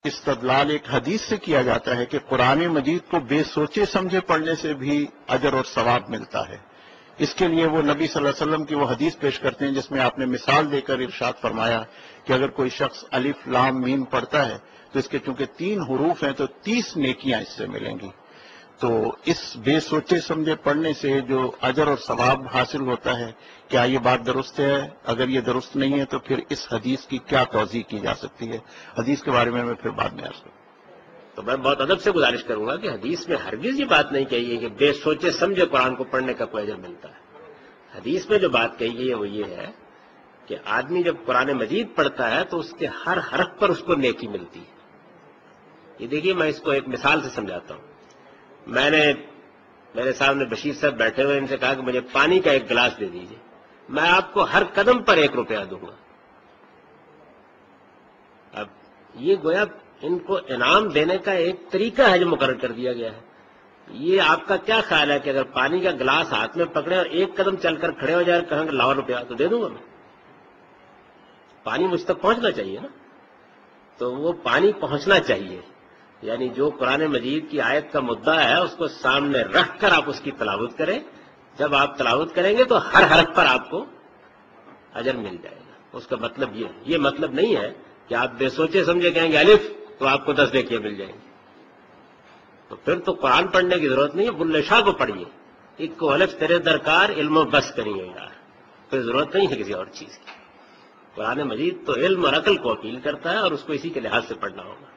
استدلال ایک حدیث سے کیا جاتا ہے کہ قرآن مجید کو بے سوچے سمجھے پڑھنے سے بھی اجر اور ثواب ملتا ہے. اس کے لیے وہ نبی صلی اللہ علیہ وسلم کی وہ حدیث پیش کرتے ہیں جس میں آپ نے مثال دے کر ارشاد فرمایا کہ اگر کوئی شخص الف لام میم پڑھتا ہے تو اس کے چونکہ 3 حروف ہیں تو 30 نیکیاں اس سے ملیں گی. تو اس بے سوچے سمجھے پڑھنے سے جو اجر اور ثواب حاصل ہوتا ہے، کیا یہ بات درست ہے؟ اگر یہ درست نہیں ہے تو پھر اس حدیث کی کیا توضیح کی جا سکتی ہے؟ حدیث کے بارے میں پھر بعد میں عرض کروں. تو میں بہت ادب سے گزارش کروں گا کہ حدیث میں ہرگز یہ بات نہیں کہی ہے کہ بے سوچے سمجھے قرآن کو پڑھنے کا کوئی اجر ملتا ہے. حدیث میں جو بات کہی گئی ہے وہ یہ ہے کہ آدمی جب قرآن مجید پڑھتا ہے تو اس کے ہر حرف پر اس کو نیکی ملتی ہے. یہ دیکھیے میں اس کو ایک مثال سے سمجھاتا ہوں. میں نے میرے سامنے بشیر صاحب بیٹھے ہوئے، ان سے کہا کہ مجھے پانی کا ایک گلاس دے دیجیے، میں آپ کو ہر قدم پر 1 روپیہ دوں گا. اب یہ گویا ان کو انعام دینے کا ایک طریقہ ہے جو مقرر کر دیا گیا ہے. یہ آپ کا کیا خیال ہے کہ اگر پانی کا گلاس ہاتھ میں پکڑے اور 1 قدم چل کر کھڑے ہو جائے کہیں گے لاؤ روپیہ تو دے دوں گا میں؟ پانی مجھ تک پہنچنا چاہیے نا. تو وہ پانی پہنچنا چاہیے، یعنی جو قرآن مجید کی آیت کا مدعا ہے اس کو سامنے رکھ کر آپ اس کی تلاوت کریں. جب آپ تلاوت کریں گے تو ہر حرف پر آپ کو اجر مل جائے گا. اس کا مطلب یہ ہے، یہ مطلب نہیں ہے کہ آپ بے سوچے سمجھے کہیں گے الف تو آپ کو 10 نیکیاں مل جائیں گی. تو پھر تو قرآن پڑھنے کی ضرورت نہیں ہے، بلے شاہ کو پڑھیے. ایک کو الف تیرے درکار علم و بس کریے یار، پھر ضرورت نہیں ہے کسی اور چیز کی. قرآن مجید تو علم اور عقل کو اپیل کرتا ہے اور اس کو اسی کے لحاظ سے پڑھنا ہوگا.